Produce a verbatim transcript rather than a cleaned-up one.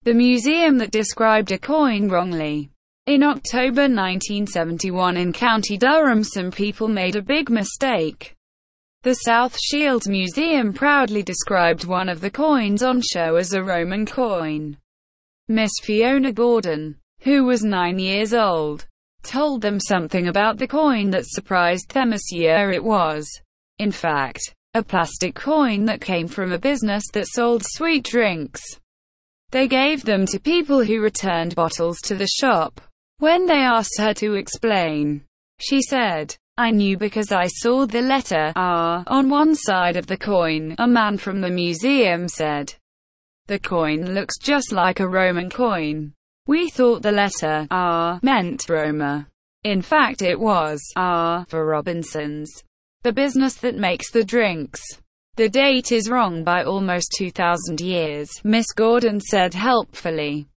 the museum that described a coin wrongly. In October nineteen seventy-one in County Durham, some people made a big mistake. The South Shields Museum proudly described one of the coins on show as a Roman coin. Miss Fiona Gordon, who was nine years old, told them something about the coin that surprised them. This year it was, in fact, a plastic coin that came from a business that sold sweet drinks. They gave them to people who returned bottles to the shop. When they asked her to explain, she said, "I knew because I saw the letter R on one side of the coin," a man from the museum said. "The coin looks just like a Roman coin. We thought the letter R meant Roma. In fact it was R for Robinsons, the business that makes the drinks. The date is wrong by almost two thousand years," Miss Gordon said helpfully.